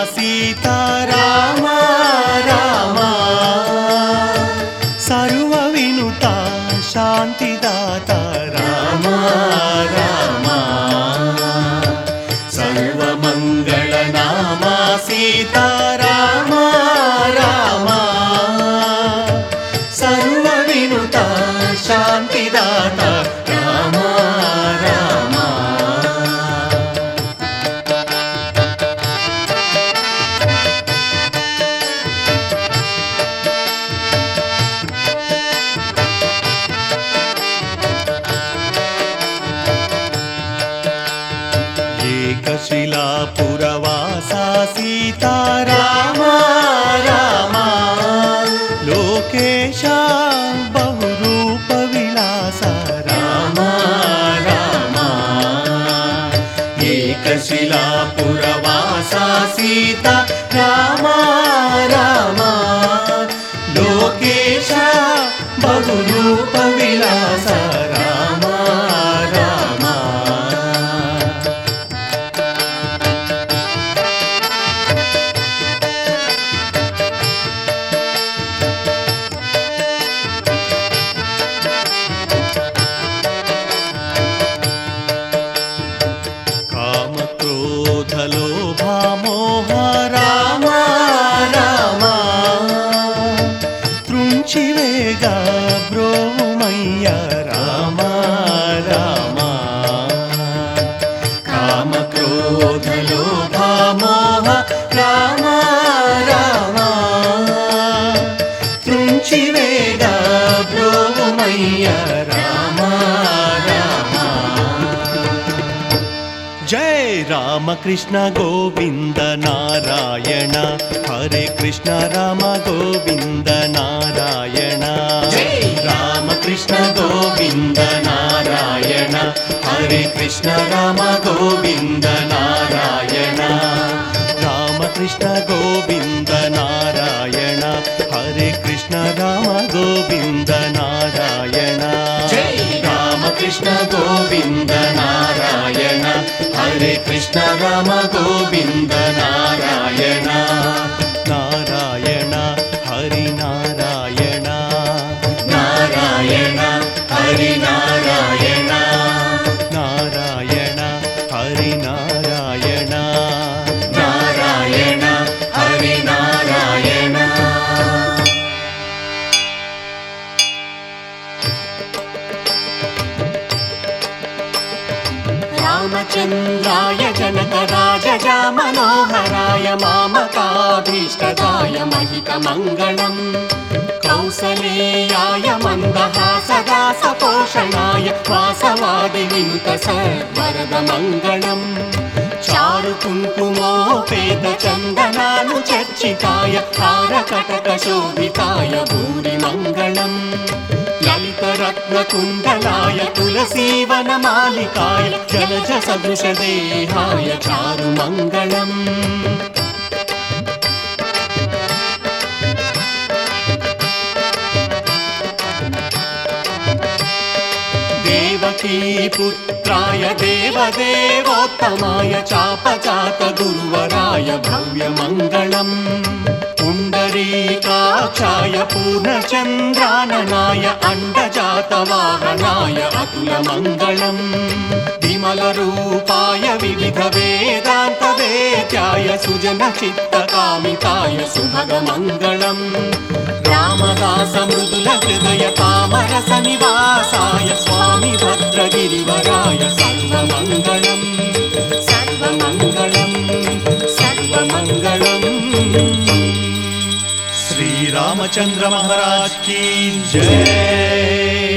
सीताराम राम सर्वविनुता शान्तिदाता राम राम सर्वमङ्गलनामा सीताराम राम सर्वविनुता शान्तिदाता राम राम एकशिलापुरवासा सीताराम राम लोकेशा बहुरूपविलासा राम राम एकशिलापुरवासा सीता राम राम लोकेशा बहुरूपविलासा राम राम लोभामोह राम राम तृंचिवेगा ब्रोमय्य राम राम काम क्रोध लोभामोह राम राम तृंचिवेगा ब्रोमय्य राम राम जय राम कृष्ण गोविंद नारायण हरे कृष्ण राम गोविंद नारायण जय राम कृष्ण गोविंद नारायण हरे कृष्ण राम गोविंद नारायण राम कृष्ण गोविंद नारायण हरे कृष्ण राम गोविंद नारायण जय राम कृष्ण गोविंद नारायण हरे कृष्ण राम गोविंद नारायण नारायण हरि नारायण नारायण हरि नारायण नारायण हरि नारायण नारायण हरि नारायण रामचन्द्राय जनकराजजा मनोहराय मामकाभीष्टदाय महितमङ्गलम् कौसलेयाय मन्दहासदासपोषणाय वासवादिविनुतसर्वरदमङ्गलम् चारुकुङ्कुमोपेतचन्दनानुचर्चिताय हारकटकशोभिताय भूरिमङ्गलम् ललितरत्नकुण्डलाय तुलसीवनमालिकाय जलजसदृशदेहाय चारुमङ्गलम् देवकीपुत्राय देवदेवोत्तमाय चापजातगुरुवराय भव्यमङ्गलम् पुण्डरीकाक्षाय पूर्णचन्द्राननाय अण्डजातवाहनाय अतुलमङ्गलम् विमलरूपाय विविधवेदान्तवेद्याय सुजनचित्तकामिताय सुभगमङ्गलम् रामदासमृदुलहृदय कामरसनिवासाय स्वामी भद्रगिरिवराय सर्वमङ्गलम् सर्वमङ्गलम् सर्वमङ्गलम् श्री रामचंद्र महाराज की जय।